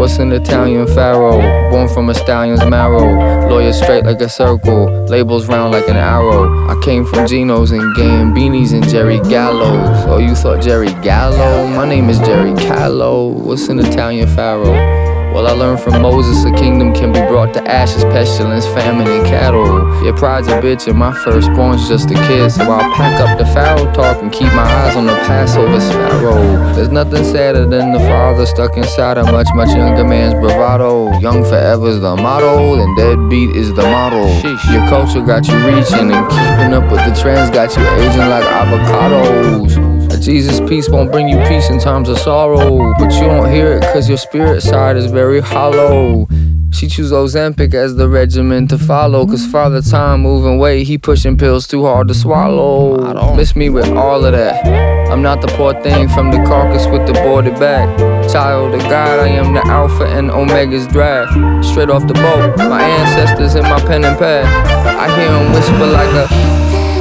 What's an Italian pharaoh? Born from a stallion's marrow. Lawyers straight like a circle, labels round like an arrow. I came from Geno's and Gambinis and Jerry Gallo's. Oh, you thought Jerry Gallo? My name is Jerry Callo. What's an Italian pharaoh? Well, I learned from Moses, a kingdom can be brought to ashes, pestilence, famine, and cattle. Your pride's a bitch and my firstborn's just a kid, so I'll pack up the pharaoh talk and keep my eyes on the Passover sparrow. There's nothing sadder than the father stuck inside a much, much younger man's bravado. Young forever's the motto, and deadbeat is the model. Your culture got you reaching, and keeping up with the trends got you aging like avocados. Jesus' peace won't bring you peace in times of sorrow, but you don't hear it cause your spirit side is very hollow. She choose Ozempic as the regimen to follow, cause Father Time moving weight, he pushing pills too hard to swallow. Miss me with all of that. I'm not the poor thing from the carcass with the boarded back. Child of God, I am the Alpha and Omega's draft. Straight off the boat, my ancestors in my pen and pad. I hear them whisper like a...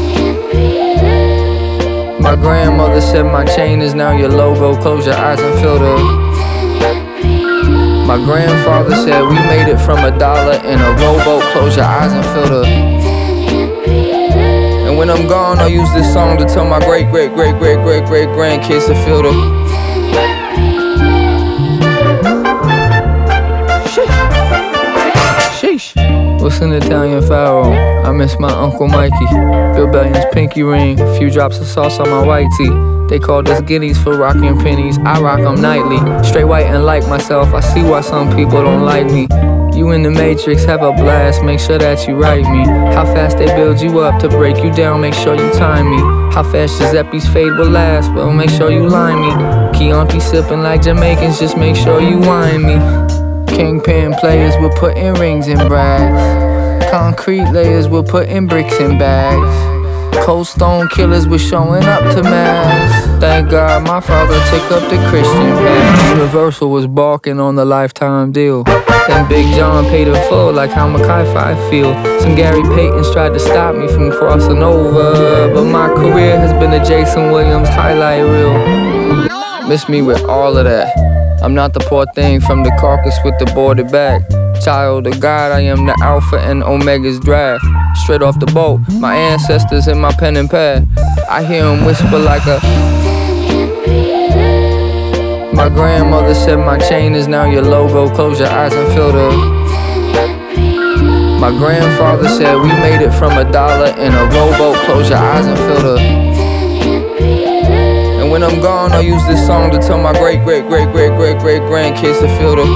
My grandmother said my chain is now your logo, close your eyes and feel the... My grandfather said we made it from $1 in a rowboat, close your eyes and feel the... And when I'm gone, I'll use this song to tell my great-great-great-great-great-grandkids to feel the... Sheesh. What's an Italian pharaoh? I miss my Uncle Mikey. Bill Bellion's pinky ring, a few drops of sauce on my white tee. They called us guineas for rocking pennies. I rock them nightly. Straight white and like myself. I see why some people don't like me. You in the Matrix, have a blast. Make sure that you write me. How fast they build you up to break you down. Make sure you time me. How fast Giuseppe's fade will last. Well, make sure you line me. Chianti sipping like Jamaicans. Just make sure you wine me. Kingpin players will put in rings and brags. Concrete layers will put in bricks and bags. Cold stone killers were showing up to mass. Thank God my father took up the Christian path. Universal was balking on the lifetime deal. Then Big John paid in full like how Mackay 5 feel. Some Gary Paytons tried to stop me from crossing over, but my career has been a Jason Williams highlight reel. Miss me with all of that. I'm not the poor thing from the carcass with the boarded back. Child of God, I am the Alpha and Omega's draft. Straight off the boat, my ancestors in my pen and pad. I hear them whisper like a... My grandmother said my chain is now your logo, close your eyes and feel the... My grandfather said we made it from $1 in a rowboat, close your eyes and feel the... And when I'm gone, I'll use this song to tell my great-great-great-great-great-grandkids to feel the...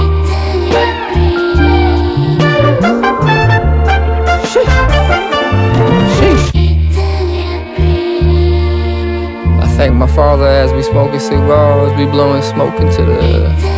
Thank my father as we smoking cigars, we blowing smoke into the